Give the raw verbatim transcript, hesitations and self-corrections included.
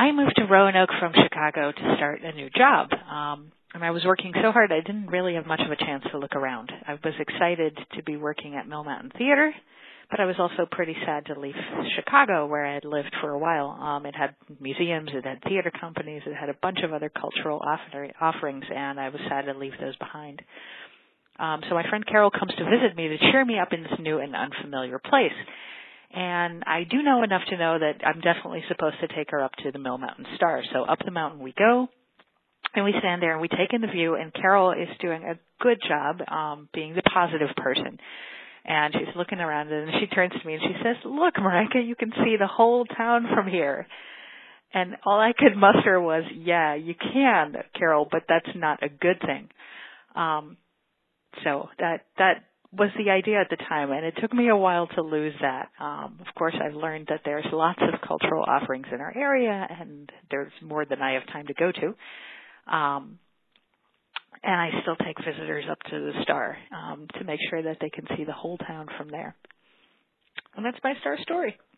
I moved to Roanoke from Chicago to start a new job. Um, and I was working so hard I didn't really have much of a chance to look around. I was excited to be working at Mill Mountain Theater, but I was also pretty sad to leave Chicago, where I had lived for a while. Um, it had museums, it had theater companies, it had a bunch of other cultural offer- offerings, and I was sad to leave those behind. Um, so my friend Carol comes to visit me to cheer me up in this new and unfamiliar place. And I do know enough to know that I'm definitely supposed to take her up to the Mill Mountain Star. So up the mountain we go, and we stand there and we take in the view, and Carol is doing a good job um, being the positive person. And she's looking around, and she turns to me and she says, "Look, Marika, you can see the whole town from here." And all I could muster was, "Yeah, you can, Carol, but that's not a good thing." Um, so that that was the idea at the time, and it took me a while to lose that. Um, of course, I've learned that there's lots of cultural offerings in our area, and there's more than I have time to go to. Um, And I still take visitors up to the Star um, to make sure that they can see the whole town from there. And that's my Star story.